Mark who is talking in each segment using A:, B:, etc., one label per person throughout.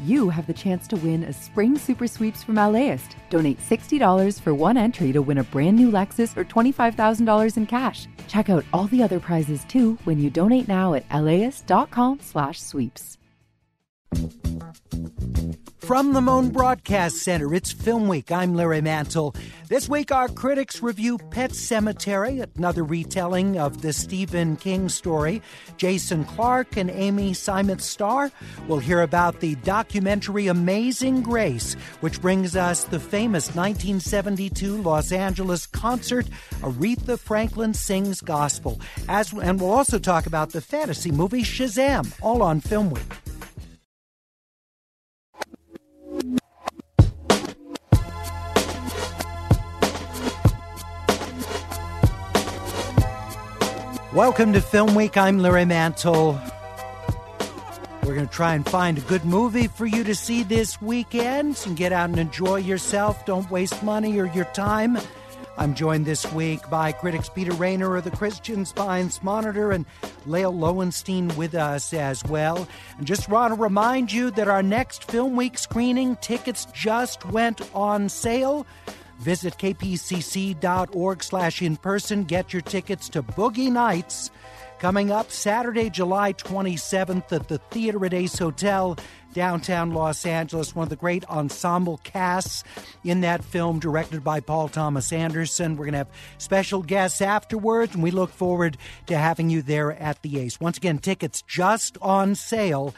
A: you have the chance to win a Spring Super Sweeps from LAist. Donate $60 for one entry to win a brand new Lexus or $25,000 in cash. Check out all the other prizes too when you donate now at LAist.com/sweeps.
B: From the Moan Broadcast Center, it's Film Week. I'm Larry Mantle. This week, our critics review Pet Sematary, another retelling of the Stephen King story. Jason Clarke and Amy Seimetz star. We'll hear about the documentary Amazing Grace, which brings us the famous 1972 Los Angeles concert, Aretha Franklin Sings Gospel. And we'll also talk about the fantasy movie Shazam, all on Film Week. Welcome to Film Week. I'm Larry Mantle. We're going to try and find a good movie for you to see this weekend and get out and enjoy yourself. Don't waste money or your time. I'm joined this week by critics Peter Rayner of the Christian Science Monitor and Lael Lowenstein with us as well. And just want to remind you that our next Film Week screening tickets just went on sale. Visit kpcc.org/in-person. Get your tickets to Boogie Nights, coming up Saturday, July 27th at the Theater at Ace Hotel, downtown Los Angeles. One of the great ensemble casts in that film, directed by Paul Thomas Anderson. We're going to have special guests afterwards, and we look forward to having you there at the Ace. Once again, tickets just on sale,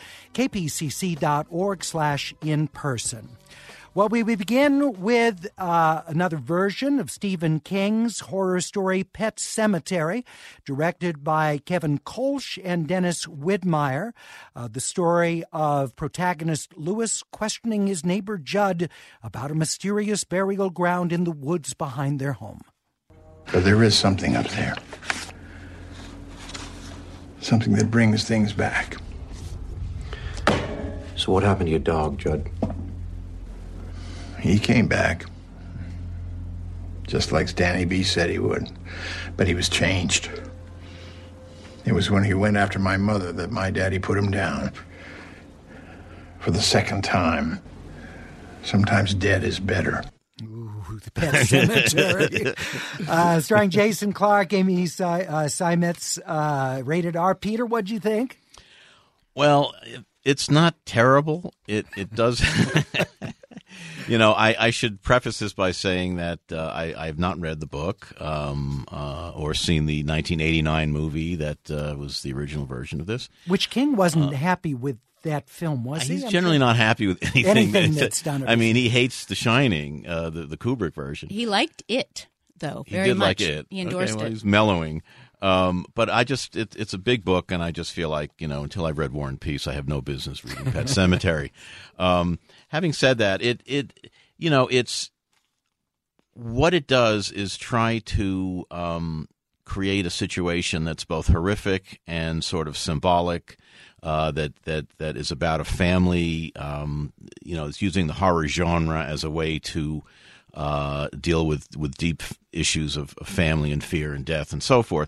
B: kpcc.org/in-person. Well, we begin with another version of Stephen King's horror story, Pet Sematary, directed by Kevin Kolsch and Dennis Widmeyer. The story of protagonist Lewis questioning his neighbor Judd about a mysterious burial ground in the woods behind their home.
C: But there is something up there. Something that brings things back.
D: So what happened to your dog, Judd?
C: He came back, just like Stanley B. said he would, but he was changed. It was when he went after my mother that my daddy put him down. For the second time. Sometimes dead is better.
B: Ooh, the Pet Sematary. Starring Jason Clarke, Amy Seimetz, rated R. Peter, what'd you think?
E: Well, it's not terrible. It does... You know, I should preface this by saying that I have not read the book or seen the 1989 movie that was the original version of this.
B: Which King wasn't happy with that film, was he?
E: He's generally not happy with anything
B: that's done.
E: I mean, he hates The Shining, the Kubrick version.
F: He liked it, though, very
E: much. He did
F: much.
E: like it.
F: He endorsed it.
E: He's mellowing. But I just, it's a big book, and I just feel like, you know, until I've read War and Peace, I have no business reading Pet Sematary. Having said that, you know, it's what it does is try to create a situation that's both horrific and sort of symbolic. That is about a family. You know, it's using the horror genre as a way to deal with deep issues of family and fear and death and so forth.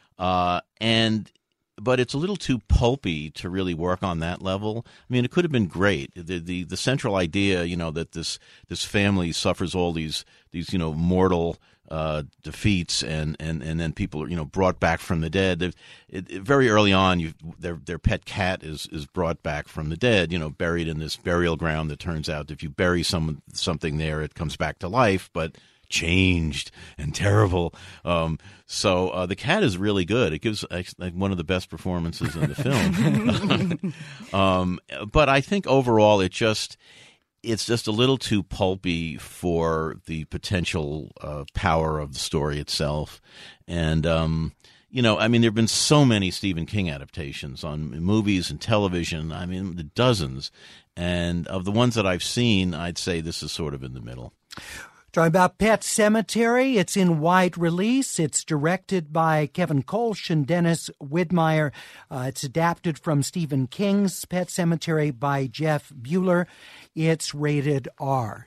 E: But it's a little too pulpy to really work on that level. I mean, it could have been great. The central idea, you know, that this family suffers all these you know, mortal defeats and then people are, you know, brought back from the dead. Very early on, their pet cat is brought back from the dead, you know, buried in this burial ground that turns out if you bury something there, it comes back to life, but changed and terrible. So the cat is really good. It gives like one of the best performances in the film. But I think overall it's just a little too pulpy for the potential power of the story itself. And, you know, I mean, there have been so many Stephen King adaptations on movies and television. I mean, the dozens. And of the ones that I've seen, I'd say this is sort of in the middle.
B: Talking about Pet Sematary, it's in wide release. It's directed by Kevin Kolsch and Dennis Widmeyer. It's adapted from Stephen King's Pet Sematary by Jeff Buhler. It's rated R.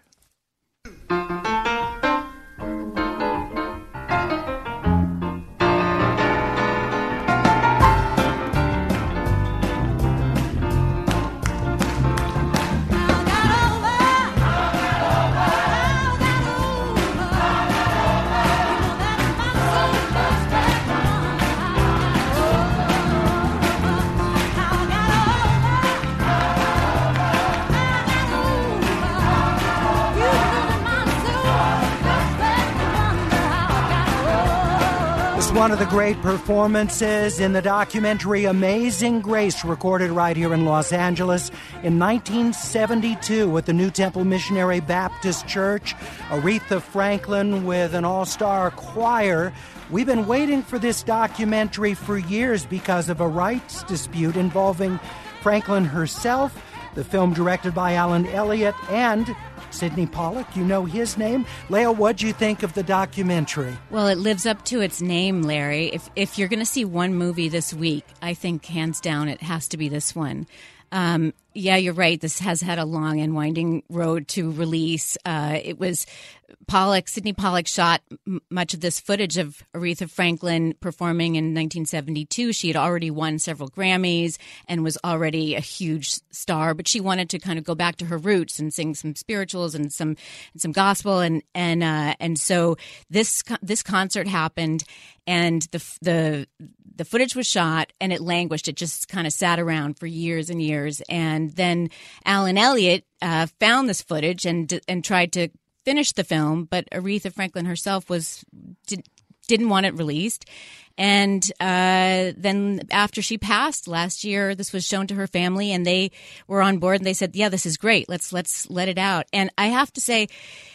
B: one of the great performances in the documentary Amazing Grace, recorded right here in Los Angeles in 1972 at the New Temple Missionary Baptist Church. Aretha Franklin with an all-star choir. We've been waiting for this documentary for years because of a rights dispute involving Franklin herself, the film directed by Alan Elliott, and Sidney Pollack. You know his name. Leah, what'd you think of the documentary?
F: Well, it lives up to its name, Larry. If you're going to see one movie this week, I think hands down it has to be this one. Yeah, you're right. This has had a long and winding road to release. It was Sidney Pollack shot much of this footage of Aretha Franklin performing in 1972. She had already won several Grammys and was already a huge star, but she wanted to kind of go back to her roots and sing some spirituals and some gospel, and so this concert happened, and the footage was shot and it languished. It just kind of sat around for years and years. And then Alan Elliott found this footage and tried to finish the film, but Aretha Franklin herself didn't want it released. And then after she passed last year, this was shown to her family, and they were on board, and they said, "Yeah, this is great. Let's let it out." And I have to say,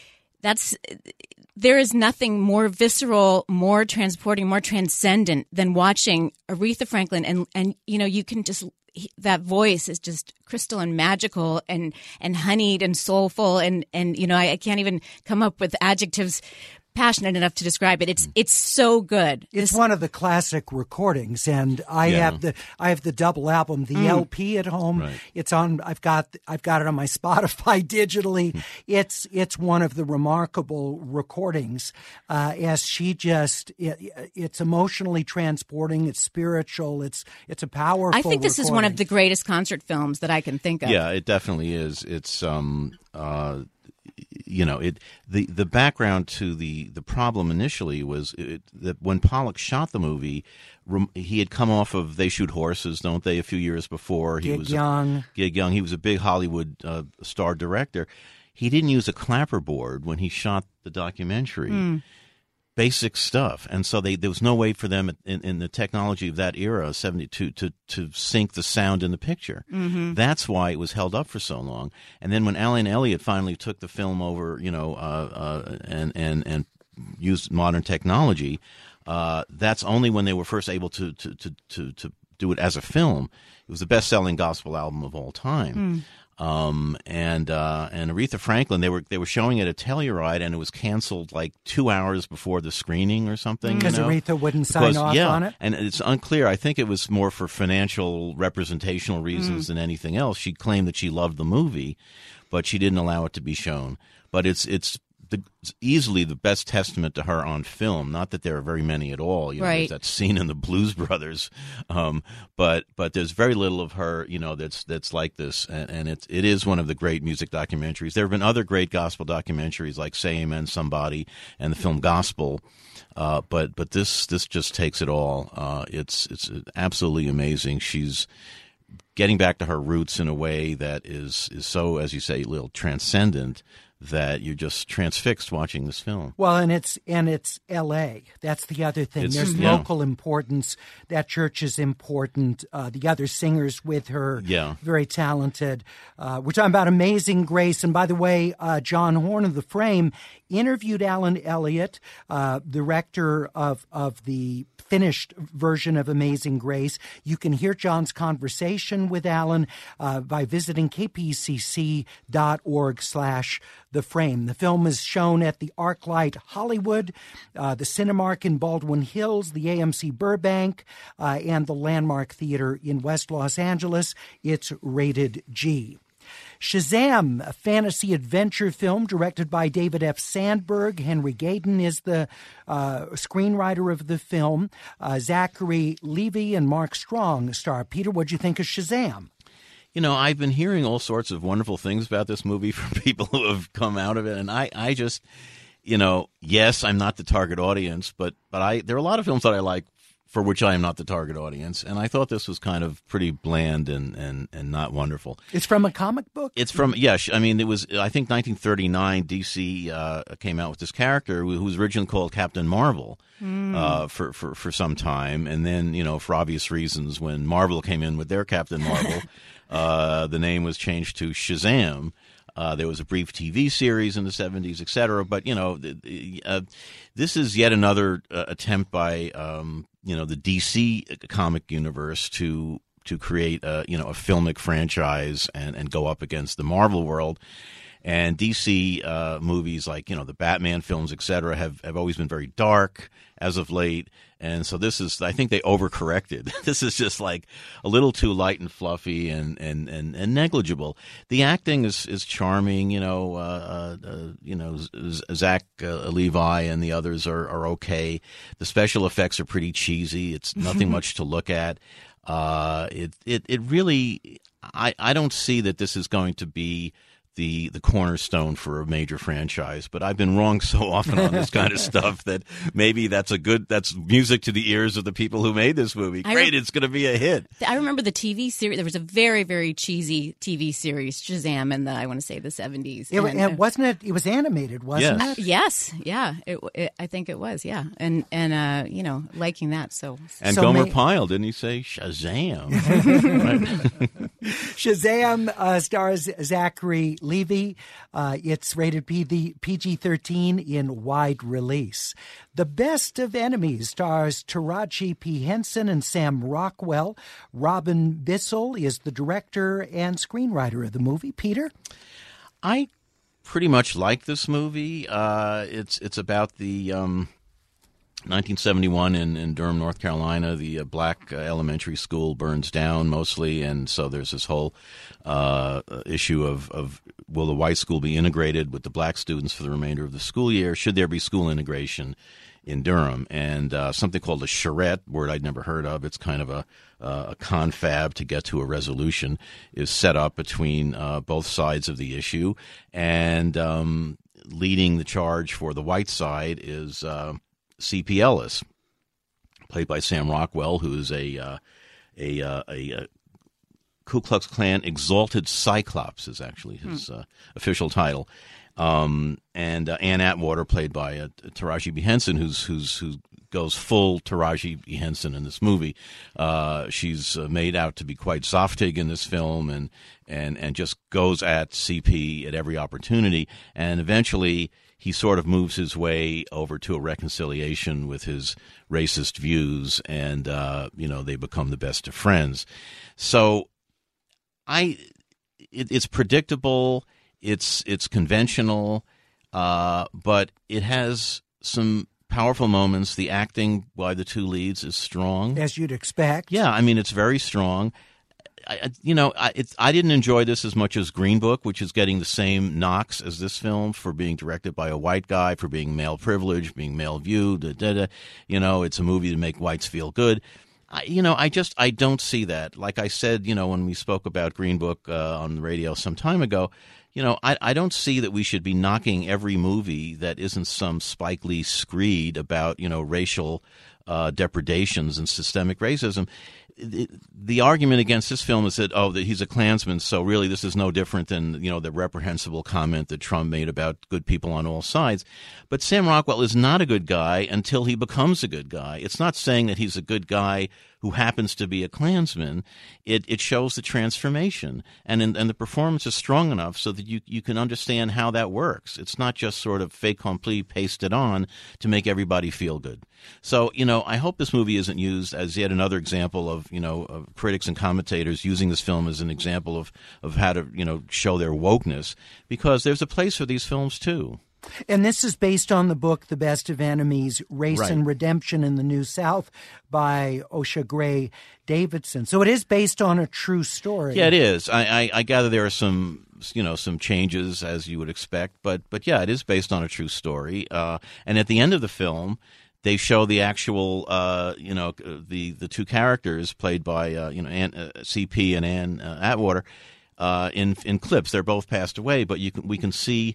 F: there is nothing more visceral, more transporting, more transcendent than watching Aretha Franklin, and you can just, that voice is just crystal and magical and honeyed and soulful, and I can't even come up with adjectives passionate enough to describe it. It's so good.
B: It's one of the classic recordings, and I have the double album, the LP at home. Right. It's on. I've got it on my Spotify digitally. It's one of the remarkable recordings. As she just, it's emotionally transporting. It's spiritual. It's a powerful.
F: I think this is one of the greatest concert films that I can think of.
E: Yeah, it definitely is. It's the background to the problem initially was that when Pollack shot the movie, he had come off of They Shoot Horses, Don't They, a few years before. Gig Young. He was a big Hollywood star director. He didn't use a clapperboard when he shot the documentary. Basic stuff, and so there was no way for them in the technology of that era, 72, to sync the sound in the picture. Mm-hmm. That's why it was held up for so long. And then when Alan Elliott finally took the film over, and used modern technology, that's only when they were first able to do it as a film. It was the best-selling gospel album of all time. And Aretha Franklin, they were showing it at Telluride, and it was canceled like 2 hours before the screening or something.
B: Because Aretha wouldn't sign off on it?
E: And it's unclear. I think it was more for financial, representational reasons than anything else. She claimed that she loved the movie, but she didn't allow it to be shown. But it's easily the best testament to her on film. Not that there are very many at all.
F: Right.
E: There's that scene in the Blues Brothers, but there's very little of her. That's like this, and it is one of the great music documentaries. There have been other great gospel documentaries like Say Amen Somebody and the film Gospel, but this just takes it all. It's absolutely amazing. She's getting back to her roots in a way that is so, as you say, a little transcendent, that you're just transfixed watching this film.
B: Well, and it's L.A. That's the other thing. There's local importance. That church is important. The other singers with her, very talented. We're talking about Amazing Grace. And by the way, John Horn of The Frame interviewed Alan Elliott, director of the finished version of Amazing Grace. You can hear John's conversation with Alan by visiting kpcc.org/The Frame. The film is shown at the ArcLight Hollywood, the Cinemark in Baldwin Hills, the AMC Burbank, and the Landmark Theater in West Los Angeles. It's rated G. Shazam, a fantasy adventure film directed by David F. Sandberg. Henry Gayden is the screenwriter of the film. Zachary Levi and Mark Strong star. Peter, what'd you think of Shazam?
E: I've been hearing all sorts of wonderful things about this movie from people who have come out of it, and I just, yes, I'm not the target audience, but there are a lot of films that I like for which I am not the target audience. And I thought this was kind of pretty bland and not wonderful.
B: It's from a comic book?
E: It's from, I mean, it was, I think 1939, DC came out with this character who was originally called Captain Marvel for some time. And then, for obvious reasons, when Marvel came in with their Captain Marvel, the name was changed to Shazam. There was a brief TV series in the 70s, etc. But, this is yet another attempt by, the DC comic universe to create, a filmic franchise and go up against the Marvel world. And DC movies like, the Batman films, etc., have always been very dark as of late. And so this is, I think they overcorrected. This is just like a little too light and fluffy and negligible. The acting is charming, Zach Levi and the others are okay. The special effects are pretty cheesy. It's nothing much to look at. It really, I don't see that this is going to be the cornerstone for a major franchise, but I've been wrong so often on this kind of stuff that maybe that's music to the ears of the people who made this movie. Great, it's going to be a hit.
F: I remember the TV series. There was a very, very cheesy TV series, Shazam, in the 70s.
B: It wasn't it? It was animated, wasn't it?
F: Yes, yeah. I think it was, yeah. And liking that. So
B: Gomer
E: Pyle, didn't he say Shazam?
B: Shazam stars Zachary Levi. It's rated PG-13 in wide release. The Best of Enemies stars Taraji P. Henson and Sam Rockwell. Robin Bissell is the director and screenwriter of the movie. Peter?
E: I pretty much like this movie. It's about the 1971 in Durham, North Carolina. The black elementary school burns down mostly, and so there's this whole issue of will the white school be integrated with the black students for the remainder of the school year? Should there be school integration in Durham? And something called a charrette, word I'd never heard of. It's kind of a confab to get to a resolution, is set up between both sides of the issue. And leading the charge for the white side is C.P. Ellis, played by Sam Rockwell, who's a Ku Klux Klan exalted Cyclops is actually his official title, and Ann Atwater, played by Taraji P. Henson, who goes full Taraji P. Henson in this movie. She's made out to be quite Zoftig in this film, and just goes at CP at every opportunity, and eventually he sort of moves his way over to a reconciliation with his racist views, and they become the best of friends. So it's predictable, it's conventional, but it has some powerful moments. The acting by the two leads is strong,
B: as you'd expect.
E: Yeah, I mean, it's very strong. I didn't enjoy this as much as Green Book, which is getting the same knocks as this film for being directed by a white guy, for being male privileged, being male viewed. It's a movie to make whites feel good. I don't see that. Like I said, when we spoke about Green Book on the radio some time ago, I don't see that we should be knocking every movie that isn't some Spike Lee screed about, racial depredations and systemic racism. The argument against this film is that he's a Klansman, so really this is no different than the reprehensible comment that Trump made about good people on all sides. But Sam Rockwell is not a good guy until he becomes a good guy. It's not saying that he's a good guy who happens to be a Klansman. It shows the transformation, and the performance is strong enough so that you can understand how that works. It's not just sort of fait accompli, pasted on to make everybody feel good. So, I hope this movie isn't used as yet another example of critics and commentators using this film as an example of how to, show their wokeness, because there's a place for these films too.
B: And this is based on the book, The Best of Enemies, Race and Redemption in the New South by Osha Gray Davidson. So it is based on a true story.
E: Yeah, it is. I gather there are some changes, as you would expect, but yeah, it is based on a true story. And at the end of the film, they show the actual, the two characters played by, CP and Ann Atwater in clips. They're both passed away, but we can see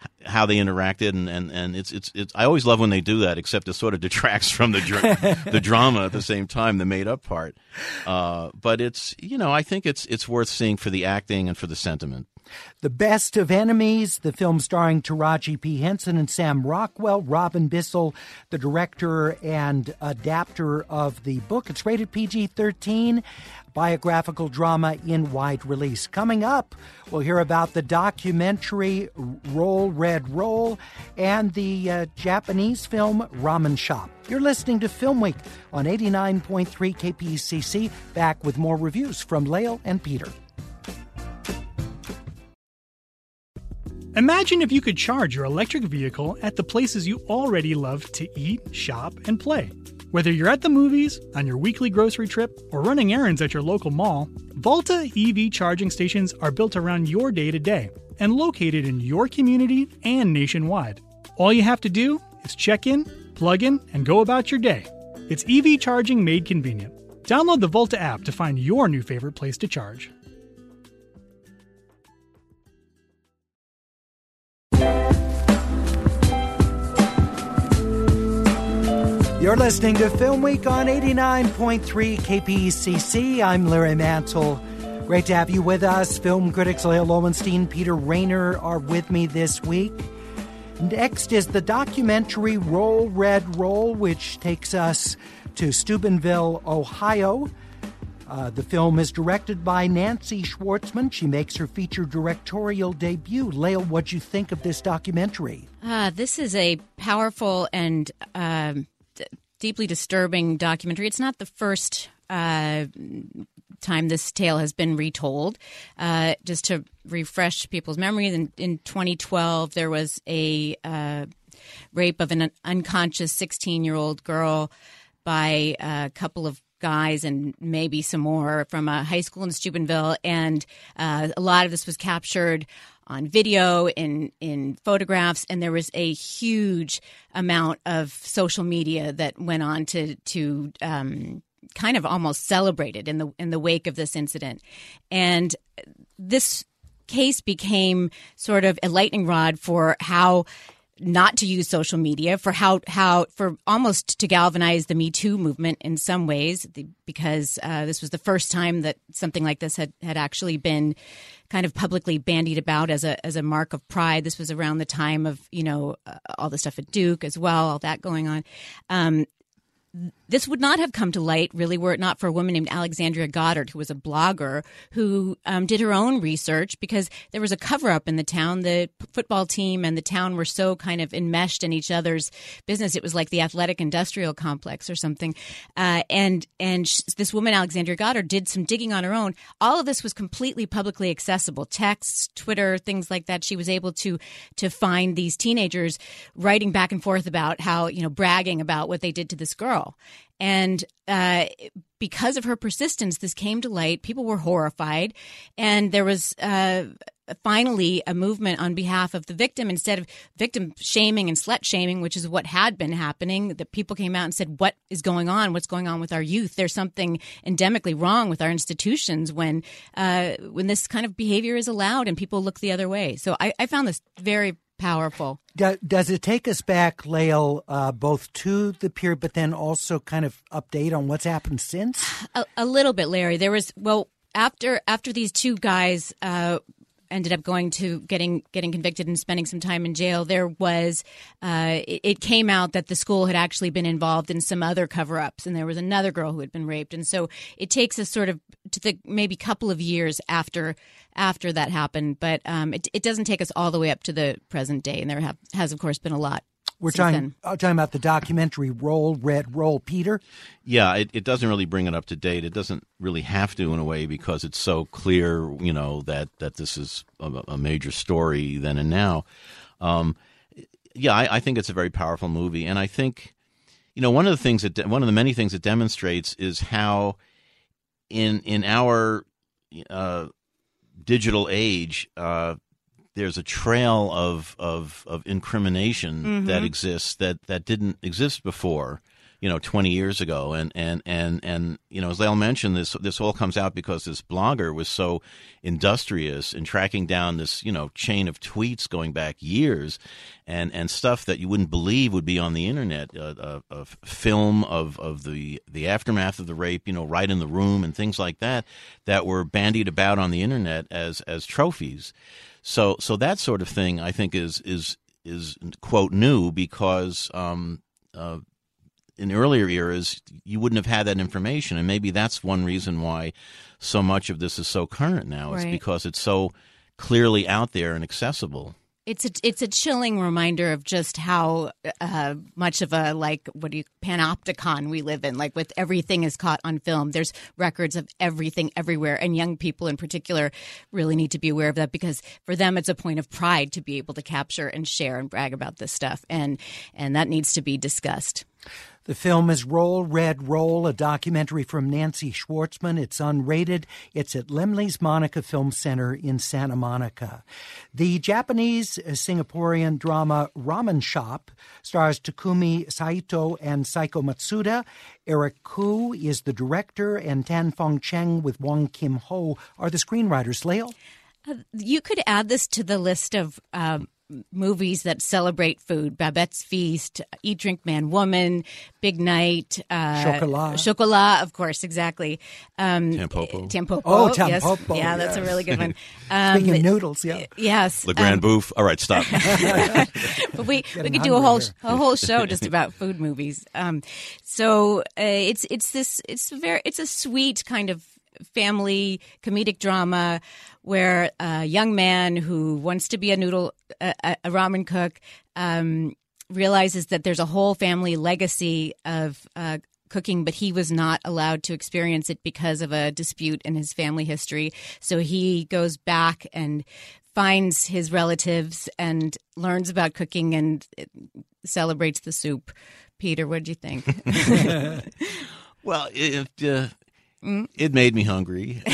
E: how they interacted, and it's I always love when they do that, except it sort of detracts from the drama at the same time, the made up part. But it's, I think it's worth seeing for the acting and for the sentiment.
B: The Best of Enemies, the film starring Taraji P. Henson and Sam Rockwell, Robin Bissell, the director and adapter of the book. It's rated PG-13, biographical drama in wide release. Coming up, we'll hear about the documentary Roll Red Roll and the Japanese film Ramen Shop. You're listening to Film Week on 89.3 KPCC. Back with more reviews from Lael and Peter.
G: Imagine if you could charge your electric vehicle at the places you already love to eat, shop, and play. Whether you're at the movies, on your weekly grocery trip, or running errands at your local mall, Volta EV charging stations are built around your day-to-day and located in your community and nationwide. All you have to do is check in, plug in, and go about your day. It's EV charging made convenient. Download the Volta app to find your new favorite place to charge.
B: You're listening to Film Week on 89.3 KPCC. I'm Larry Mantle. Great to have you with us. Film critics Lael Lowenstein, Peter Rayner are with me this week. Next is the documentary Roll Red Roll, which takes us to Steubenville, Ohio. The film is directed by Nancy Schwartzman. She makes her feature directorial debut. Lael, what'd you think of this documentary?
F: This is a powerful and deeply disturbing documentary. It's not the first time this tale has been retold. Just to refresh people's memories, in 2012 there was a rape of an unconscious 16-year-old girl by a couple of guys and maybe some more from a high school in Steubenville, and a lot of this was captured on video, in photographs, and there was a huge amount of social media that went on to kind of almost celebrate it in the wake of this incident. And this case became sort of a lightning rod for how not to use social media, for how for almost to galvanize the Me Too movement in some ways, because this was the first time that something like this had actually been kind of publicly bandied about as a mark of pride. This was around the time of all the stuff at Duke as well, all that going on. This would not have come to light, really, were it not for a woman named Alexandria Goddard, who was a blogger who did her own research, because there was a cover-up in the town. The football team and the town were so kind of enmeshed in each other's business. It was like the athletic industrial complex or something. And this woman, Alexandria Goddard, did some digging on her own. All of this was completely publicly accessible. Texts, Twitter, things like that. She was able to find these teenagers writing back and forth about how, bragging about what they did to this girl. And because of her persistence, this came to light. People were horrified. And there was finally a movement on behalf of the victim. Instead of victim shaming and slut shaming, which is what had been happening, the people came out and said, what is going on? What's going on with our youth? There's something endemically wrong with our institutions when this kind of behavior is allowed and people look the other way. So I found this very powerful.
B: Does it take us back, Lael, both to the period, but then also kind of update on what's happened since?
F: A little bit, Larry. There was, after these two guys ended up going to getting convicted and spending some time in jail, there was it came out that the school had actually been involved in some other cover-ups, and there was another girl who had been raped. And so it takes us sort of to the maybe couple of years after that happened, but it doesn't take us all the way up to the present day, and there has of course been a lot.
B: We're talking about the documentary Roll Red Roll, Peter.
E: Yeah, it doesn't really bring it up to date. It doesn't really have to in a way, because it's so clear, that this is a major story then and now. I think it's a very powerful movie, and I think one of the many things it demonstrates is how in our digital age, there's a trail of incrimination that exists that didn't exist before. 20 years ago. And as Lael mentioned, this all comes out because this blogger was so industrious in tracking down this, chain of tweets going back years and stuff that you wouldn't believe would be on the internet, of film of the aftermath of the rape, right in the room and things like that were bandied about on the internet as trophies. So that sort of thing, I think, is quote new because in earlier eras you wouldn't have had that information, and maybe that's one reason why so much of this is so current now. It's because it's so clearly out there and accessible.
F: It's a chilling reminder of just how much of a panopticon we live in. Like, with everything is caught on film. There's records of everything everywhere, and young people in particular really need to be aware of that, because for them it's a point of pride to be able to capture and share and brag about this stuff, and that needs to be discussed.
B: The film is Roll, Red, Roll, a documentary from Nancy Schwartzman. It's unrated. It's at Laemmle's Monica Film Center in Santa Monica. The Japanese-Singaporean drama Ramen Shop stars Takumi Saito and Saiko Matsuda. Eric Koo is the director, and Tan Fong Cheng with Wong Kim Ho are the screenwriters. Lael?
F: You could add this to the list of movies that celebrate food: Babette's Feast, Eat, Drink, Man, Woman, Big Night, Chocolat, of course, exactly.
E: Tampopo.
B: Oh, Tampopo.
F: Yes. Yeah, that's a really good one.
B: Speaking of noodles, yeah.
F: Yes.
E: Le Grand Bouffe. All right, stop.
F: But we could do a whole show just about food movies. So it's a sweet kind of family comedic drama where a young man who wants to be a ramen cook realizes that there's a whole family legacy of cooking, but he was not allowed to experience it because of a dispute in his family history. So he goes back and finds his relatives and learns about cooking and celebrates the soup. Peter, what did you think?
E: Well, it made me hungry.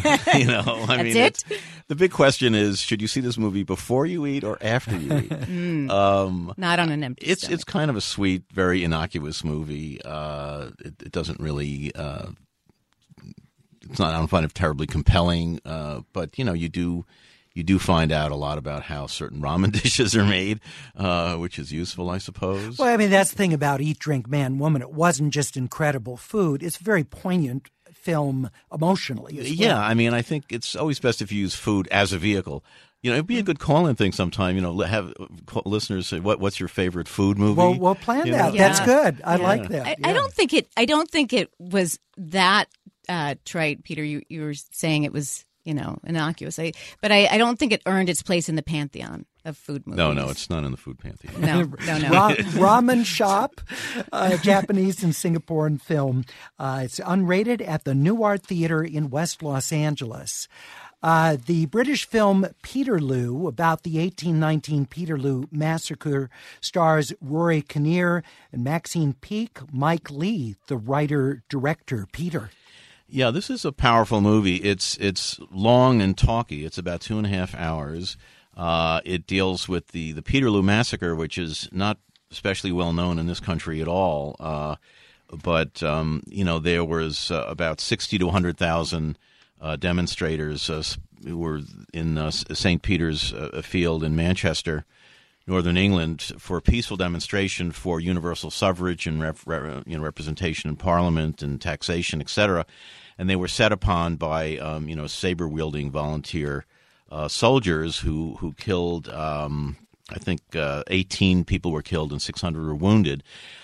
F: It?
E: The big question is, should you see this movie before you eat or after you eat?
F: Not on an empty stomach.
E: It's kind of a sweet, very innocuous movie. It doesn't really it's not, I don't find it terribly compelling, but you do find out a lot about how certain ramen dishes are made, which is useful, I suppose.
B: Well, I mean, that's the thing about Eat, Drink, Man, Woman. It wasn't just incredible food. It's very poignant film emotionally as well.
E: Yeah, I mean, I think it's always best if you use food as a vehicle. It'd be a good call-in thing sometime. Have listeners say, "What's your favorite food movie?"
B: Well, we'll plan that. Yeah. That's good. I like that.
F: I don't think it was that trite, Peter. You were saying it was innocuous. But I don't think it earned its place in the pantheon of food movies.
E: No, it's not in the food pantheon.
F: No.
B: Ramen Shop, Japanese and Singaporean film. It's unrated at the New Art Theater in West Los Angeles. The British film Peterloo, about the 1819 Peterloo massacre, stars Rory Kinnear and Maxine Peake. Mike Lee, the writer-director. Peter.
E: Yeah, this is a powerful movie. It's long and talky. It's about 2.5 hours. It deals with the Peterloo massacre, which is not especially well known in this country at all. But there was about 60 to 100,000 demonstrators who were in St. Peter's Field in Manchester, Northern England, for a peaceful demonstration for universal suffrage and representation in Parliament and taxation, etc. And they were set upon by saber-wielding volunteer soldiers who killed, I think 18 people were killed and 600 were wounded.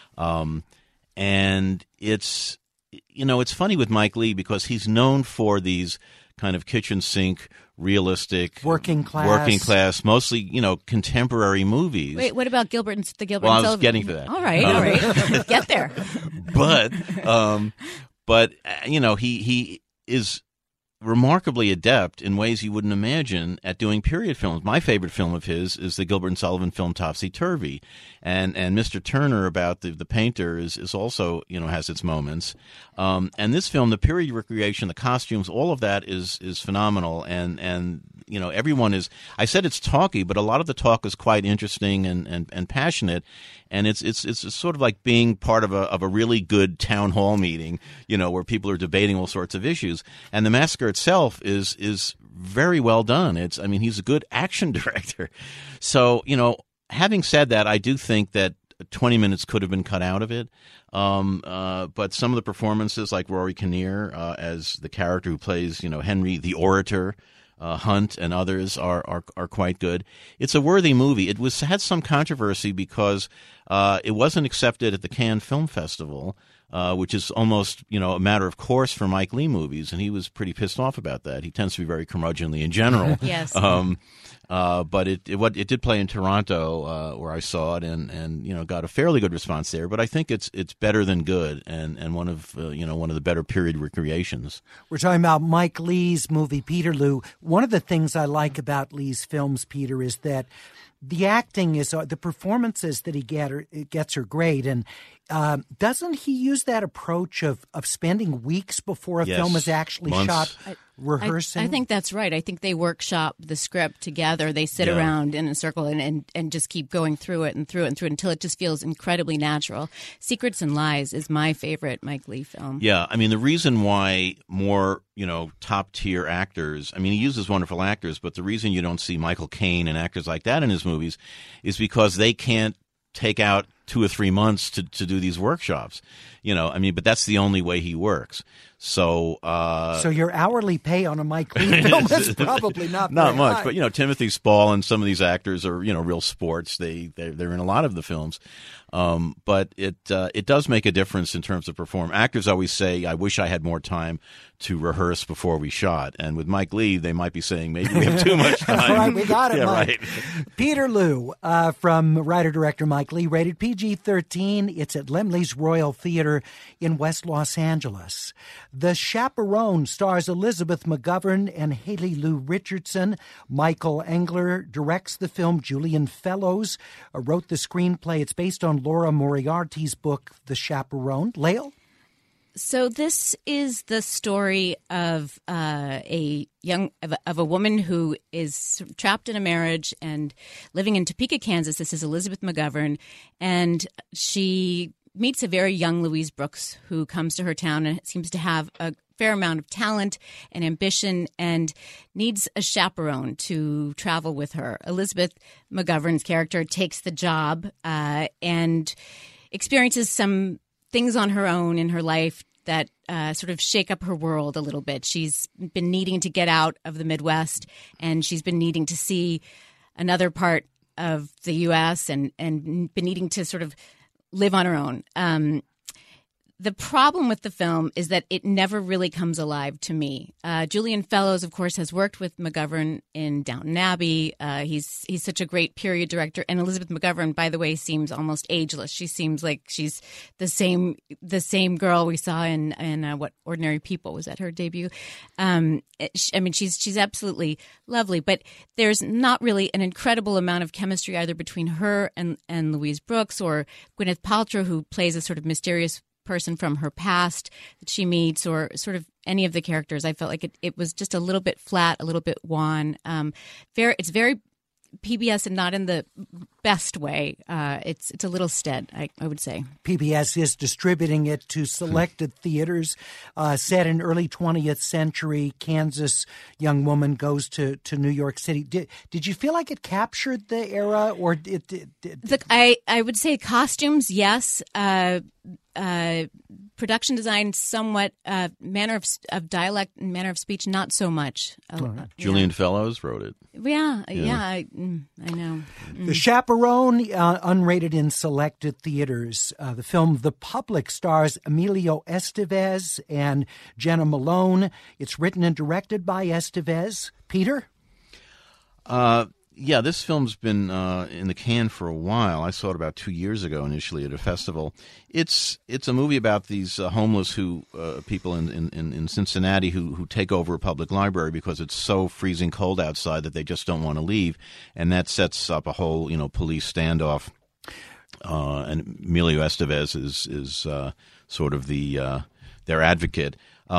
E: And it's funny with Mike Lee because he's known for these kind of kitchen sink, realistic,
B: working class,
E: mostly contemporary movies.
F: Wait, what about the Gilbert and Sullivan?
E: I was getting to that.
F: All right, get there.
E: But he is remarkably adept in ways you wouldn't imagine at doing period films. My favorite film of his is the Gilbert and Sullivan film Topsy Turvy, and Mr. Turner about the painter is also, you know, has its moments. And this film, the period recreation, the costumes, all of that is phenomenal. And you know, everyone is. I said it's talky, but a lot of the talk is quite interesting and passionate. And it's sort of like being part of a really good town hall meeting, you know, where people are debating all sorts of issues. And The Massacre itself is very well done. He's a good action director. So, you know, having said that, I do think that 20 minutes could have been cut out of it. But some of the performances, like Rory Kinnear as the character who plays, you know, Henry the Orator, Hunt and others are quite good. It's a worthy movie. It had some controversy because it wasn't accepted at the Cannes Film Festival, which is almost, you know, a matter of course for Mike Leigh movies, and he was pretty pissed off about that. He tends to be very curmudgeonly in general.
F: Yes.
E: But it did play in Toronto, where I saw it, and you know, got a fairly good response there. But I think it's better than good, and one of the better period recreations.
B: We're talking about Mike Leigh's movie Peterloo. One of the things I like about Leigh's films, Peter, is that the acting is the performances that he gets are great, and doesn't he use that approach of spending weeks before a film is actually shot, rehearsing?
F: I think that's right. I think they workshop the script together. They sit around in a circle and just keep going through it and through it and through it until it just feels incredibly natural. Secrets and Lies is my favorite Mike Leigh film.
E: Yeah, I mean, the reason why more, you know, top-tier actors, I mean, he uses wonderful actors, but the reason you don't see Michael Caine and actors like that in his movies is because they can't take out 2 or 3 months to do these workshops, you know. I mean, but that's the only way he works. So,
B: so your hourly pay on a Mike Leigh film is probably not
E: much.
B: high.
E: But you know, Timothy Spall and some of these actors are, you know, real sports. They're in a lot of the films. But it does make a difference in terms of perform. Actors always say, "I wish I had more time to rehearse before we shot." And with Mike Leigh, they might be saying, "Maybe we have too much time."
B: All right, we got it,
E: yeah,
B: Mike.
E: Right.
B: Peterloo, from writer-director Mike Leigh, rated PG-13. It's at Laemmle's Royal Theater in West Los Angeles. The Chaperone stars Elizabeth McGovern and Haley Lou Richardson. Michael Engler directs the film. Julian Fellows wrote the screenplay. It's based on Laura Moriarty's book, The Chaperone. Lael?
F: So this is the story of a woman who is trapped in a marriage and living in Topeka, Kansas. This is Elizabeth McGovern, and she meets a very young Louise Brooks who comes to her town and seems to have a fair amount of talent and ambition and needs a chaperone to travel with her. Elizabeth McGovern's character takes the job and experiences some things on her own in her life that sort of shake up her world a little bit. She's been needing to get out of the Midwest, and she's been needing to see another part of the U.S. and been needing to sort of live on her own. The problem with the film is that it never really comes alive to me. Julian Fellows, of course, has worked with McGovern in Downton Abbey. He's such a great period director. And Elizabeth McGovern, by the way, seems almost ageless. She seems like she's the same girl we saw in What Ordinary People. Was that her debut? I mean, she's absolutely lovely. But there's not really an incredible amount of chemistry either between her and Louise Brooks or Gwyneth Paltrow, who plays a sort of mysterious person from her past that she meets, or sort of any of the characters. I felt like it was just a little bit flat, a little bit wan. It's very PBS and not in the best way. It's a little stead, I would say. PBS
B: is distributing it to selected theaters. Set in early 20th century, Kansas young woman goes to New York City. Did you feel like it captured the era, or
F: I would say costumes, yes. Production design, somewhat. Manner of dialect and manner of speech, not so much.
E: Julian Fellows wrote it.
F: Yeah, I know.
B: The Chaperone, unrated in selected theaters. The film The Public stars Emilio Estevez and Jenna Malone. It's written and directed by Estevez. Peter?
E: Yeah, this film's been in the can for a while. I saw it about 2 years ago initially at a festival. It's a movie about these homeless people in Cincinnati who take over a public library because it's so freezing cold outside that they just don't want to leave, and that sets up a whole police standoff. And Emilio Estevez is sort of their advocate.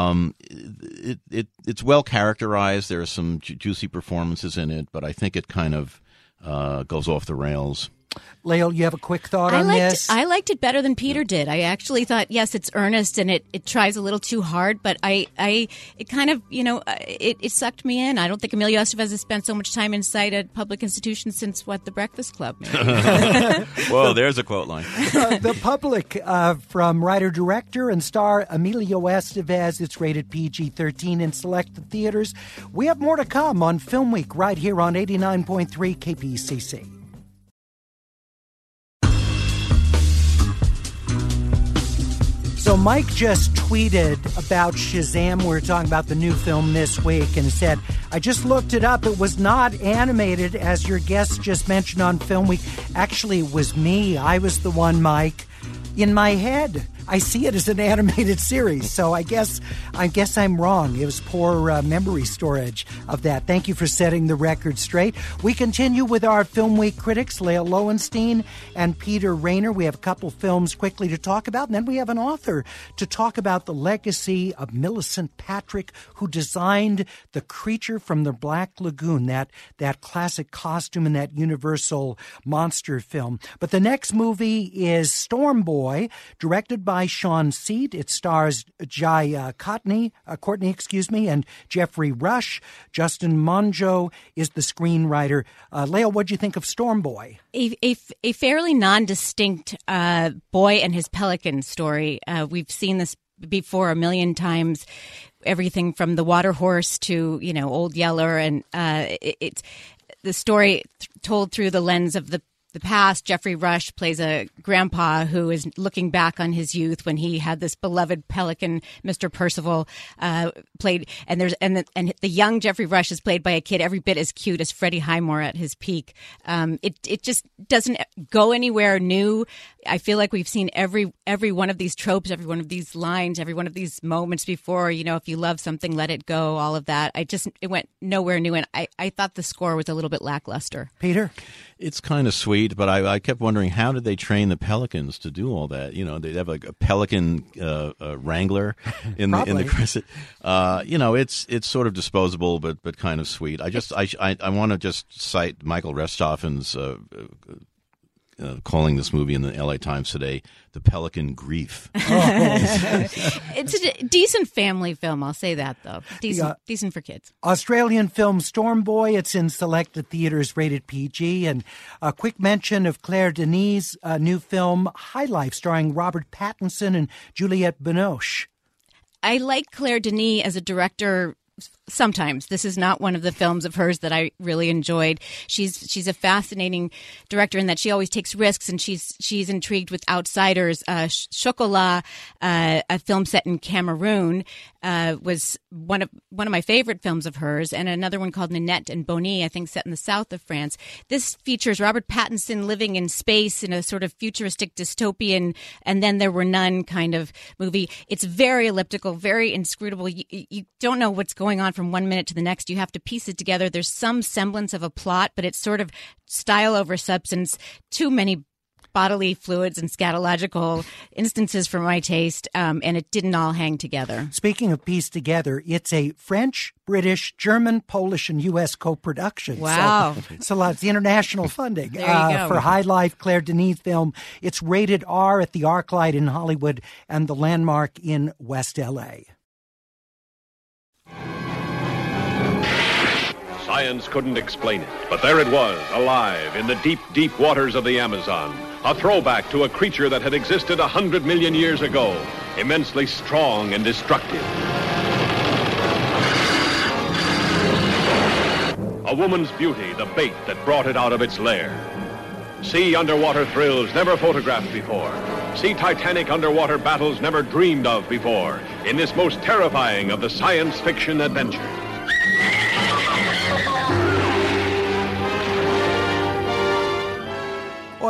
E: It's well characterized. There are some juicy performances in it, but I think it kind of goes off the rails.
B: Lael, you have a quick thought on this?
F: I liked it better than Peter did. I actually thought, yes, it's earnest and it tries a little too hard, but it kind of, it sucked me in. I don't think Emilio Estevez has spent so much time inside a public institution since, The Breakfast Club, maybe.
E: Whoa, there's a quote line.
B: The Public, from writer-director and star Emilio Estevez. It's rated PG-13 in select theaters. We have more to come on Film Week right here on 89.3 KPCC. So Mike just tweeted about Shazam. We were talking about the new film this week and said, I just looked it up. It was not animated, as your guest just mentioned on Film Week. Actually, it was me. I was the one, Mike. In my head, I see it as an animated series, so I guess I'm wrong. It was poor memory storage of that. Thank you for setting the record straight. We continue with our Film Week critics, Lael Lowenstein and Peter Rainer. We have a couple films quickly to talk about, and then we have an author to talk about the legacy of Millicent Patrick, who designed the creature from the Black Lagoon, that classic costume in that Universal monster film. But the next movie is Storm Boy, directed by Sean Seed. It stars Jai Courtney, and Jeffrey Rush. Justin Monjo is the screenwriter. Lael, what'd you think of Storm Boy?
F: A fairly non-distinct boy and his pelican story. We've seen this before a million times. Everything from the Water Horse to Old Yeller, and it's the story told through the lens of the past. Jeffrey Rush plays a grandpa who is looking back on his youth when he had this beloved pelican, Mr. Percival, played, and the young Jeffrey Rush is played by a kid every bit as cute as Freddie Highmore at his peak. It just doesn't go anywhere new. I feel like we've seen every one of these tropes, every one of these lines, every one of these moments before. If you love something, let it go. All of that. It went nowhere new, and I thought the score was a little bit lackluster.
B: Peter?
E: It's kind of sweet, but I kept wondering, how did they train the pelicans to do all that? They have like a pelican wrangler in the crescent. It's sort of disposable, but kind of sweet. I want to just cite Michael Restoffin's calling this movie in the LA Times today the Pelican Grief.
F: It's a decent family film, I'll say that, though. Decent for kids.
B: Australian film Storm Boy. It's in selected theaters, rated PG. And a quick mention of Claire Denis' new film High Life, starring Robert Pattinson and Juliette Binoche.
F: I like Claire Denis as a director. Sometimes. This is not one of the films of hers that I really enjoyed. She's a fascinating director in that she always takes risks, and she's intrigued with outsiders. Chocolat, a film set in Cameroon, was one of my favorite films of hers, and another one called Ninette and Bonnie, I think set in the south of France. This features Robert Pattinson living in space in a sort of futuristic dystopian and then there were none kind of movie. It's very elliptical, very inscrutable. You don't know what's going on from one minute to the next. You have to piece it together. There's some semblance of a plot, but it's sort of style over substance. Too many bodily fluids and scatological instances for my taste, and it didn't all hang together.
B: Speaking of piece together, it's a French, British, German, Polish, and U.S. co-production.
F: Wow.
B: So lots of international funding
F: There you go.
B: for High Life, Claire Denis film. It's rated R at the ArcLight in Hollywood and the Landmark in West L.A.
H: Science couldn't explain it, but there it was, alive in the deep, deep waters of the Amazon. A throwback to a creature that had existed 100 million years ago, immensely strong and destructive. A woman's beauty, the bait that brought it out of its lair. See underwater thrills never photographed before. See Titanic underwater battles never dreamed of before in this most terrifying of the science fiction adventures.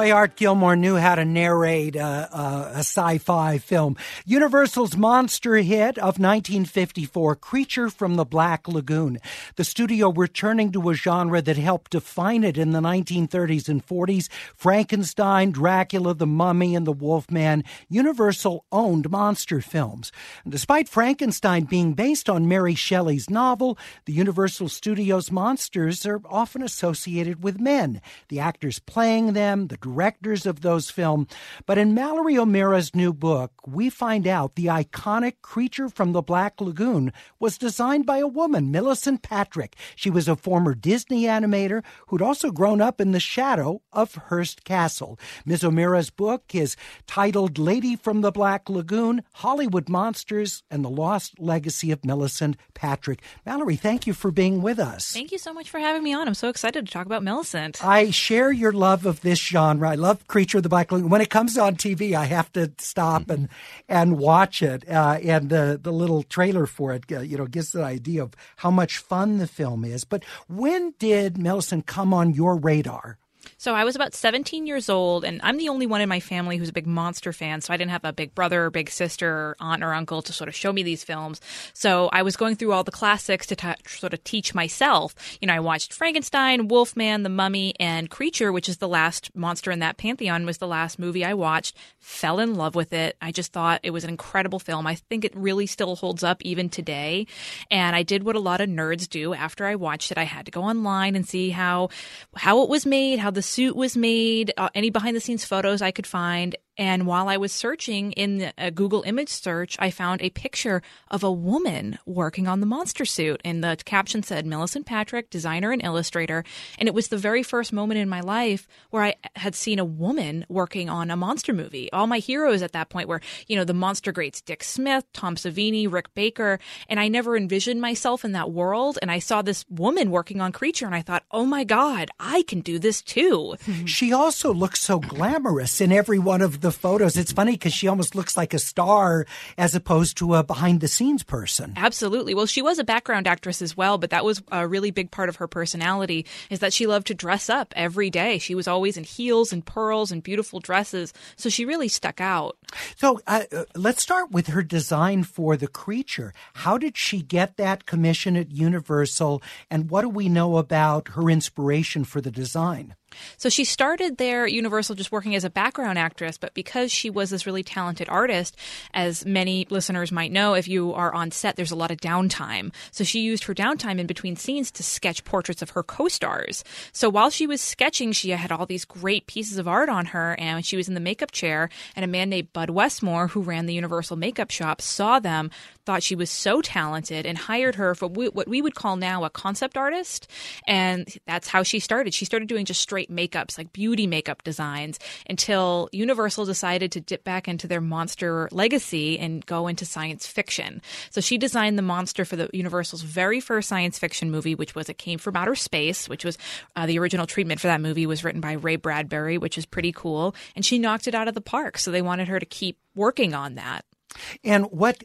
B: boy, Art Gilmore knew how to narrate a sci-fi film. Universal's monster hit of 1954, Creature from the Black Lagoon. The studio returning to a genre that helped define it in the 1930s and 40s. Frankenstein, Dracula, The Mummy, and The Wolfman. Universal owned monster films. And despite Frankenstein being based on Mary Shelley's novel, the Universal Studios monsters are often associated with men. The actors playing them, the directors of those films. But in Mallory O'Meara's new book, we find out the iconic Creature from the Black Lagoon was designed by a woman, Millicent Patrick. She was a former Disney animator who'd also grown up in the shadow of Hearst Castle. Ms. O'Meara's book is titled Lady from the Black Lagoon, Hollywood Monsters and the Lost Legacy of Millicent Patrick. Mallory, thank you for being with us.
I: Thank you so much for having me on. I'm so excited to talk about Millicent.
B: I share your love of this genre. I love Creature of the Black Lagoon. When it comes on TV, I have to stop and watch it. And the little trailer for it, gives an idea of how much fun the film is. But when did Millicent come on your radar?
I: So I was about 17 years old, and I'm the only one in my family who's a big monster fan, so I didn't have a big brother or big sister or aunt or uncle to sort of show me these films. So I was going through all the classics to sort of teach myself. I watched Frankenstein, Wolfman, The Mummy, and Creature, which is the last monster in that pantheon, was the last movie I watched. Fell in love with it. I just thought it was an incredible film. I think it really still holds up even today. And I did what a lot of nerds do after I watched it. I had to go online and see how it was made, how the suit was made, any behind-the-scenes photos I could find. And while I was searching in a Google image search, I found a picture of a woman working on the monster suit. And the caption said, Millicent Patrick, designer and illustrator. And it was the very first moment in my life where I had seen a woman working on a monster movie. All my heroes at that point were, the monster greats, Dick Smith, Tom Savini, Rick Baker. And I never envisioned myself in that world. And I saw this woman working on Creature, and I thought, oh my God, I can do this too.
B: She also looks so glamorous in every one of the photos. It's funny because she almost looks like a star as opposed to a behind-the-scenes person.
I: Absolutely. Well, she was a background actress as well, but that was a really big part of her personality, is that she loved to dress up every day. She was always in heels and pearls and beautiful dresses, so she really stuck out.
B: So let's start with her design for the Creature. How did she get that commission at Universal, and what do we know about her inspiration for the design?
I: So she started there at Universal just working as a background actress, but because she was this really talented artist, as many listeners might know, if you are on set, there's a lot of downtime. So she used her downtime in between scenes to sketch portraits of her co-stars. So while she was sketching, she had all these great pieces of art on her, and she was in the makeup chair, and a man named Bud Westmore, who ran the Universal makeup shop, saw them, thought she was so talented, and hired her for what we would call now a concept artist. And that's how she started. She started doing just straight makeups, like beauty makeup designs, until Universal decided to dip back into their monster legacy and go into science fiction. So she designed the monster for the Universal's very first science fiction movie, which was It Came from Outer Space, which was the original treatment for that movie was written by Ray Bradbury, which is pretty cool. And she knocked it out of the park. So they wanted her to keep working on that.
B: And what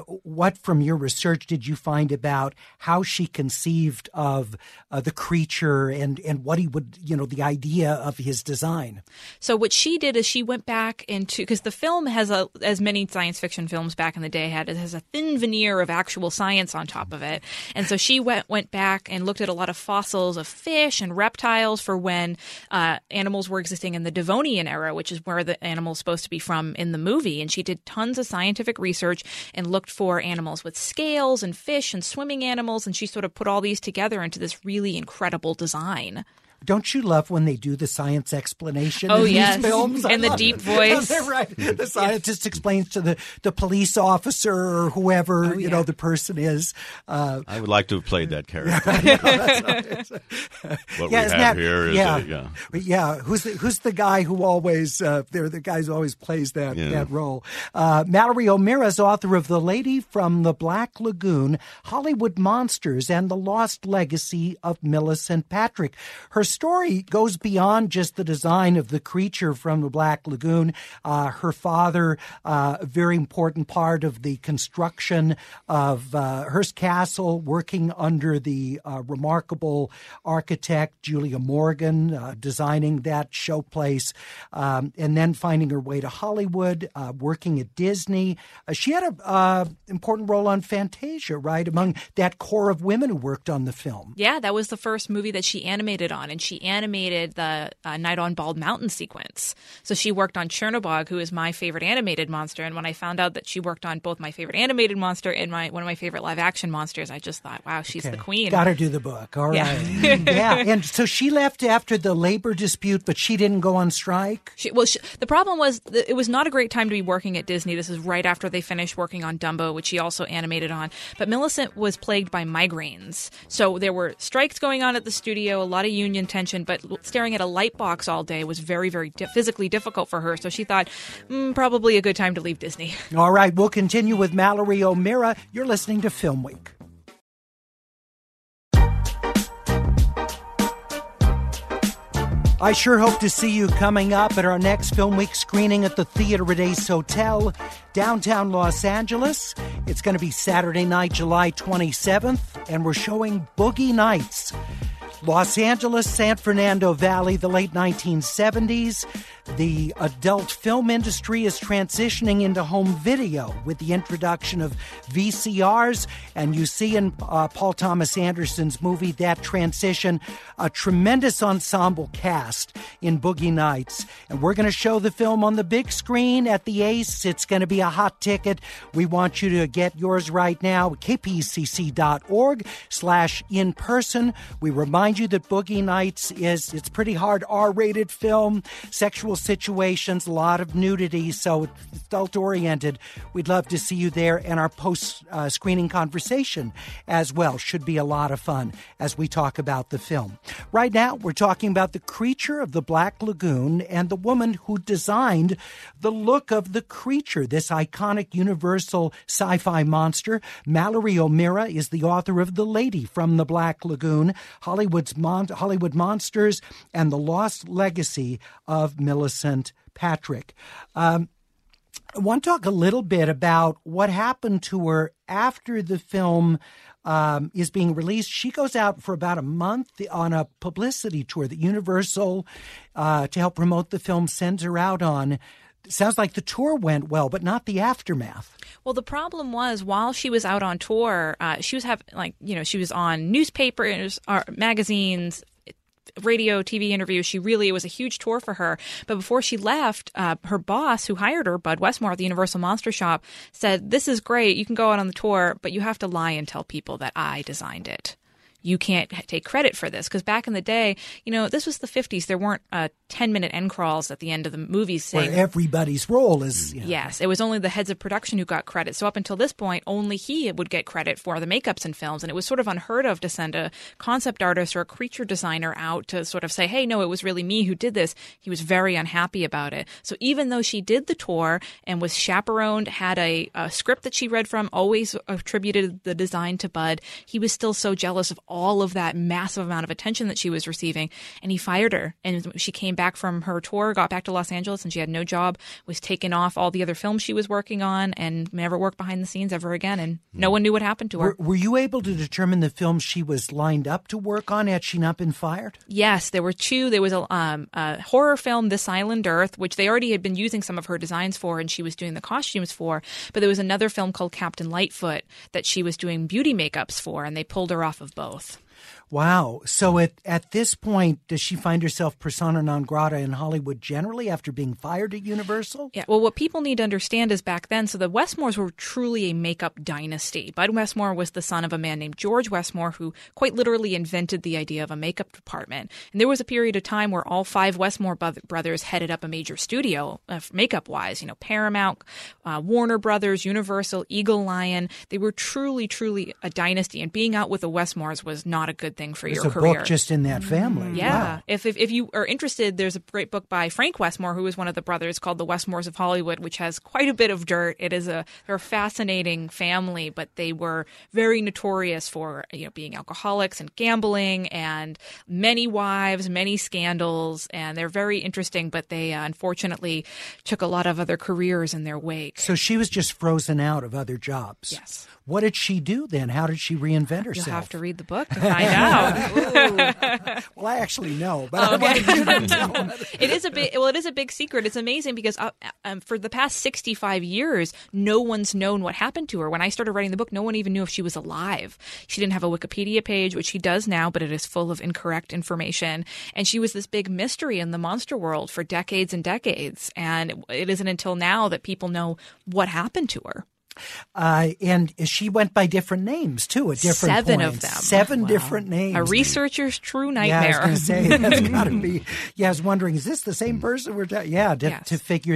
B: from your research did you find about how she conceived of the Creature and what he would, the idea of his design?
I: So what she did is she went back into, because the film has as many science fiction films back in the day had, it has a thin veneer of actual science on top of it. And so she went back and looked at a lot of fossils of fish and reptiles for when animals were existing in the Devonian era, which is where the animal's supposed to be from in the movie. And she did tons of scientific research and looked for animals with scales and fish and swimming animals, and she sort of put all these together into this really incredible design.
B: Don't you love when they do the science explanation in
I: yes.
B: these films?
I: In the deep voice.
B: Right. The scientist explains to the police officer or whoever, the person is.
E: I would like to have played that character. What we
B: have
E: here is
B: who's the guy who always the guy who always plays that role. Mallory O'Meara is author of The Lady from the Black Lagoon, Hollywood Monsters, and the Lost Legacy of Millicent Patrick. Her story goes beyond just the design of the creature from the Black Lagoon. Her father, a very important part of the construction of Hearst Castle, working under the remarkable architect Julia Morgan, designing that showplace, and then finding her way to Hollywood, working at Disney. She had an important role on Fantasia, right, among that core of women who worked on the film.
I: Yeah, that was the first movie that she animated on, and she animated the Night on Bald Mountain sequence. So she worked on Chernobog, who is my favorite animated monster, and when I found out that she worked on both my favorite animated monster and one of my favorite live-action monsters, I just thought, wow, she's the queen.
B: Got to do the book. All right. Yeah. And so she left after the labor dispute, but she didn't go on strike?
I: The problem was it was not a great time to be working at Disney. This is right after they finished working on Dumbo, which she also animated on. But Millicent was plagued by migraines. So there were strikes going on at the studio, a lot of union tension, but staring at a light box all day was very, very physically difficult for her. So she thought, probably a good time to leave Disney.
B: All right, we'll continue with Mallory O'Meara. You're listening to Film Week. I sure hope to see you coming up at our next Film Week screening at the Theater at Ace Hotel, downtown Los Angeles. It's going to be Saturday night, July 27th, and we're showing Boogie Nights. Los Angeles, San Fernando Valley, the late 1970s. The adult film industry is transitioning into home video with the introduction of VCRs, and you see in Paul Thomas Anderson's movie that transition, a tremendous ensemble cast in Boogie Nights. And we're going to show the film on the big screen at the Ace. It's going to be a hot ticket. We want you to get yours right now, kpcc.org/in-person. We remind you that Boogie Nights it's pretty hard R-rated film, sexual situations, a lot of nudity, so it's adult-oriented. We'd love to see you there, and our post-screening conversation as well should be a lot of fun as we talk about the film. Right now, we're talking about the creature of the Black Lagoon and the woman who designed the look of the creature, this iconic universal sci-fi monster. Mallory O'Meara is the author of The Lady from the Black Lagoon, Hollywood Monsters, and the Lost Legacy of Millicent Patrick. I want to talk a little bit about what happened to her after the film is being released. She goes out for about a month on a publicity tour that Universal, to help promote the film, sends her out on. It sounds like the tour went well, but not the aftermath.
I: Well, the problem was while she was out on tour, she was she was on newspapers, magazines, radio, TV interviews. It was a huge tour for her. But before she left, her boss who hired her, Bud Westmore at the Universal Monster Shop, said, "This is great. You can go out on the tour, but you have to lie and tell people that I designed it. You can't take credit for this." Because back in the day, this was the 50s. There weren't 10-minute end crawls at the end of the movies saying,
B: where everybody's role is.
I: Yes, it was only the heads of production who got credit. So up until this point, only he would get credit for the makeups in films. And it was sort of unheard of to send a concept artist or a creature designer out to sort of say, hey, no, it was really me who did this. He was very unhappy about it. So even though she did the tour and was chaperoned, had a script that she read from, always attributed the design to Bud, he was still so jealous of all of that massive amount of attention that she was receiving, and he fired her. And she came back from her tour, got back to Los Angeles, and she had no job, was taken off all the other films she was working on, and never worked behind the scenes ever again, and no one knew what happened to her.
B: Were you able to determine the films she was lined up to work on had she not been fired?
I: Yes, there were two. There was a horror film, This Island Earth, which they already had been using some of her designs for, and she was doing the costumes for, but there was another film called Captain Lightfoot that she was doing beauty makeups for, and they pulled her off of both.
B: Wow. So at this point, does she find herself persona non grata in Hollywood generally after being fired at Universal?
I: Yeah. Well, what people need to understand is back then, so the Westmores were truly a makeup dynasty. Bud Westmore was the son of a man named George Westmore, who quite literally invented the idea of a makeup department. And there was a period of time where all five Westmore brothers headed up a major studio, makeup-wise. Paramount, Warner Brothers, Universal, Eagle Lion. They were truly, truly a dynasty. And being out with the Westmores was not a good thing. thing for
B: There's
I: your
B: a
I: career.
B: book just in that family.
I: Yeah.
B: Wow.
I: If you are interested, there's a great book by Frank Westmore, who is one of the brothers, called The Westmores of Hollywood, which has quite a bit of dirt. They're a fascinating family, but they were very notorious for being alcoholics and gambling and many wives, many scandals, and they're very interesting, but they unfortunately took a lot of other careers in their wake.
B: So she was just frozen out of other jobs.
I: Yes.
B: What did she do then? How did she reinvent herself?
I: You'll have to read the book to find out.
B: Well, I actually know, but I wanted you to tell me.
I: It is a big secret. It's amazing because for the past 65 years, no one's known what happened to her. When I started writing the book, no one even knew if she was alive. She didn't have a Wikipedia page, which she does now, but it is full of incorrect information. And she was this big mystery in the monster world for decades and decades. And it isn't until now that people know what happened to her.
B: And she went by different names, too, at different
I: Seven
B: points.
I: of them.
B: 7 different names.
I: A researcher's true nightmare.
B: Yeah, I was going to say, that's got to be. Yeah, I was wondering, is this the same person we're talking? Yeah, to figure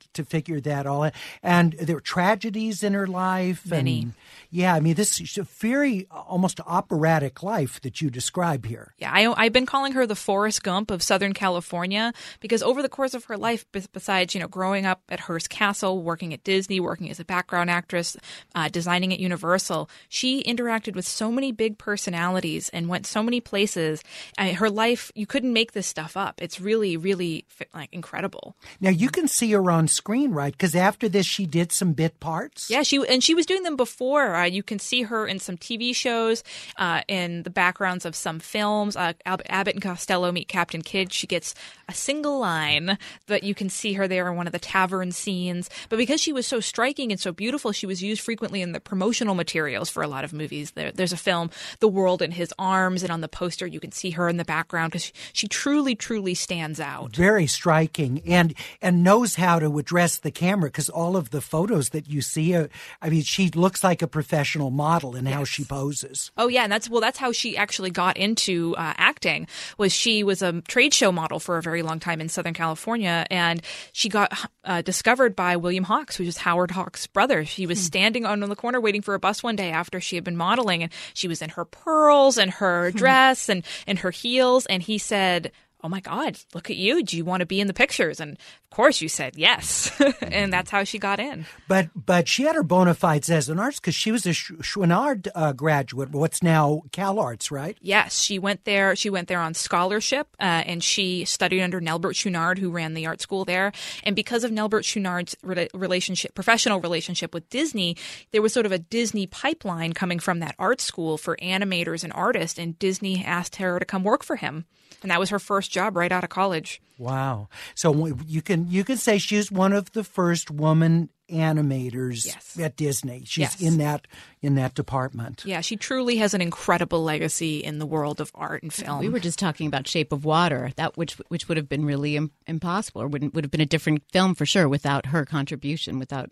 B: that all out. And there were tragedies in her life.
I: Many.
B: And, yeah, I mean, this is a very almost operatic life that you describe here.
I: Yeah, I've been calling her the Forrest Gump of Southern California because over the course of her life, besides, growing up at Hearst Castle, working at Disney, working as a background actress, designing at Universal, she interacted with so many big personalities and went so many places. Her life, you couldn't make this stuff up. It's really, really incredible.
B: Now, you can see her on screen, right? Because after this, she did some bit parts.
I: Yeah, she was doing them before. You can see her in some TV shows, in the backgrounds of some films. Abbott and Costello Meet Captain Kidd. She gets a single line, but you can see her there in one of the tavern scenes. But because she was so striking and so beautiful, she was used frequently in the promotional materials for a lot of movies. There's a film, The World in His Arms, and on the poster you can see her in the background because she truly, truly stands out.
B: Very striking and knows how to address the camera because all of the photos that you see, I mean, she looks like a professional model in how she poses.
I: Oh, yeah, and that's how she actually got into acting. She was a trade show model for a very long time in Southern California, and she got discovered by William Hawks, who's Howard Hawks' brother. She was standing on the corner waiting for a bus one day after she had been modeling, and she was in her pearls and her dress and her heels, and he said, "Oh my God, look at you. Do you want to be in the pictures?" And of course you said yes. And that's how she got in.
B: But she had her bona fides as an artist because she was a Chouinard graduate, what's now CalArts, right?
I: Yes, she went there. She went there on scholarship, and she studied under Nelbert Chouinard, who ran the art school there. And because of Nelbert Chouinard's professional relationship with Disney, there was sort of a Disney pipeline coming from that art school for animators and artists, and Disney asked her to come work for him. And that was her first job right out of college.
B: Wow. So you can say she's one of the first woman animators at Disney. She's in that department.
I: Yeah, she truly has an incredible legacy in the world of art and film.
F: We were just talking about Shape of Water, that which would have been really impossible, or would have been a different film for sure without her contribution, without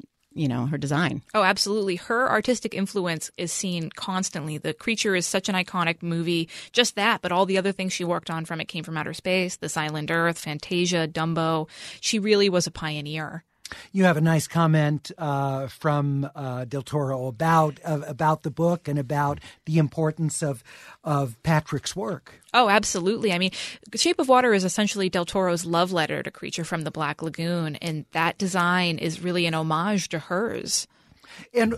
F: her design.
I: Oh, absolutely. Her artistic influence is seen constantly. The Creature is such an iconic movie. Just that, but all the other things she worked on from It Came from Outer Space, This Island Earth, Fantasia, Dumbo. She really was a pioneer.
B: You have a nice comment from Del Toro about the book and about the importance of Patrick's work.
I: Oh, absolutely. I mean, Shape of Water is essentially Del Toro's love letter to Creature from the Black Lagoon, and that design is really an homage to hers.
B: And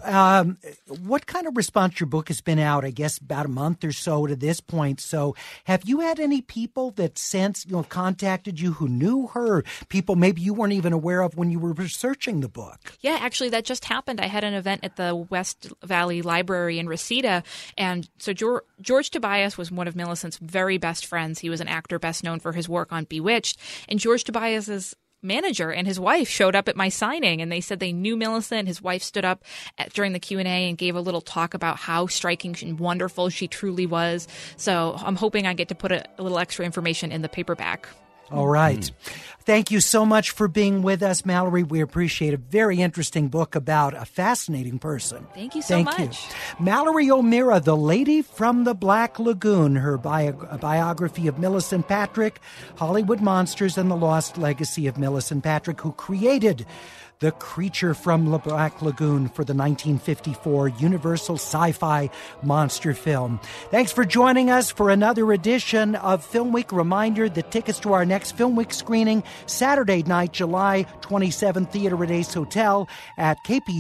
B: what kind of response? Your book has been out, I guess, about a month or so to this point. So have you had any people that since contacted you who knew her, people maybe you weren't even aware of when you were researching the book?
I: Yeah, actually, that just happened. I had an event at the West Valley Library in Reseda. And so George Tobias was one of Millicent's very best friends. He was an actor best known for his work on Bewitched. And George Tobias's manager and his wife showed up at my signing, and they said they knew Millicent. His wife stood up during the Q&A and gave a little talk about how striking and wonderful she truly was. So I'm hoping I get to put a little extra information in the paperback.
B: All right. Thank you so much for being with us, Mallory. We appreciate a very interesting book about a fascinating person.
I: Thank you so much.
B: Thank you. Mallory O'Meara, The Lady from the Black Lagoon, her biography of Millicent Patrick, Hollywood Monsters, and the Lost Legacy of Millicent Patrick, who created The Creature from the Black Lagoon for the 1954 Universal Sci-Fi monster film. Thanks for joining us for another edition of Film Week. Reminder, the tickets to our next Film Week screening, Saturday night, July 27th, Theater at Ace Hotel at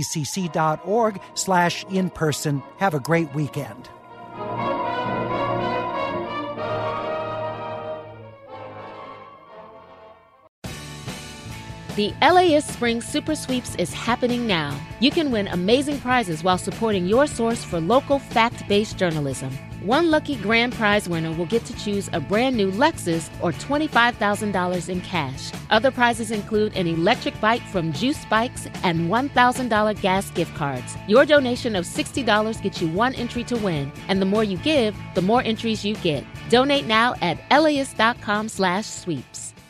B: kpcc.org/in-person. Have a great weekend.
J: The LAist Spring Super Sweeps is happening now. You can win amazing prizes while supporting your source for local fact-based journalism. One lucky grand prize winner will get to choose a brand new Lexus or $25,000 in cash. Other prizes include an electric bike from Juice Bikes and $1,000 gas gift cards. Your donation of $60 gets you one entry to win, and the more you give, the more entries you get. Donate now at LAist.com/sweeps.